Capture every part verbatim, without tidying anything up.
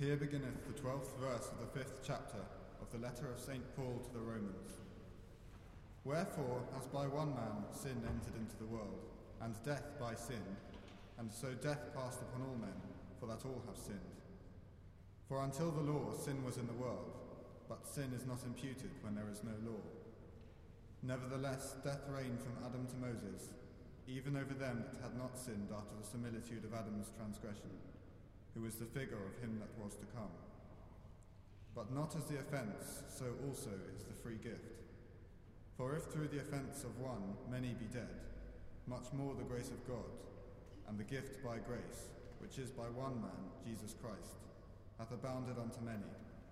Here beginneth the twelfth verse of the fifth chapter of the letter of Saint Paul to the Romans. Wherefore, as by one man sin entered into the world, and death by sin, and so death passed upon all men, for that all have sinned. For until the law, sin was in the world, but sin is not imputed when there is no law. Nevertheless, death reigned from Adam to Moses, even over them that had not sinned after the similitude of Adam's transgression, who is the figure of him that was to come. But not as the offence, so also is the free gift. For if through the offence of one many be dead, much more the grace of God, and the gift by grace, which is by one man, Jesus Christ, hath abounded unto many.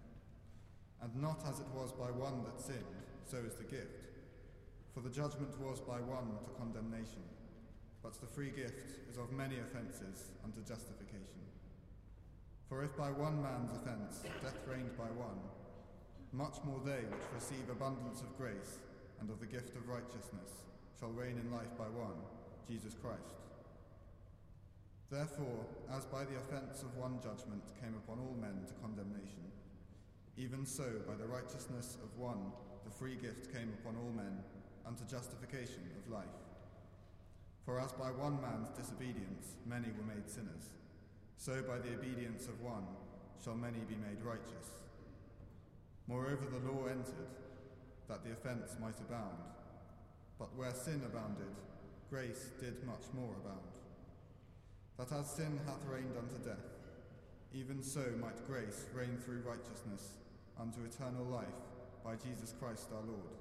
And not as it was by one that sinned, so is the gift. For the judgment was by one to condemnation, but the free gift is of many offences unto justification. For if by one man's offence death reigned by one, much more they which receive abundance of grace and of the gift of righteousness shall reign in life by one, Jesus Christ. Therefore, as by the offence of one judgment came upon all men to condemnation, even so by the righteousness of one the free gift came upon all men unto justification of life. For as by one man's disobedience many were made sinners, so by the obedience of one shall many be made righteous. Moreover, the law entered, that the offence might abound. But where sin abounded, grace did much more abound. That as sin hath reigned unto death, even so might grace reign through righteousness unto eternal life by Jesus Christ our Lord.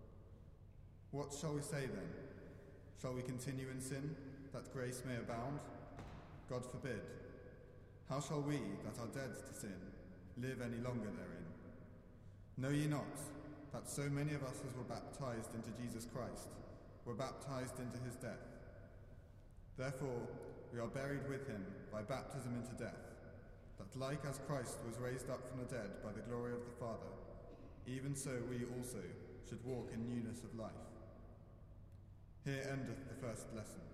What shall we say then? Shall we continue in sin, that grace may abound? God forbid. How shall we, that are dead to sin, live any longer therein? Know ye not that so many of us as were baptized into Jesus Christ were baptized into his death? Therefore we are buried with him by baptism into death, that like as Christ was raised up from the dead by the glory of the Father, even so we also should walk in newness of life. Here endeth the first lesson.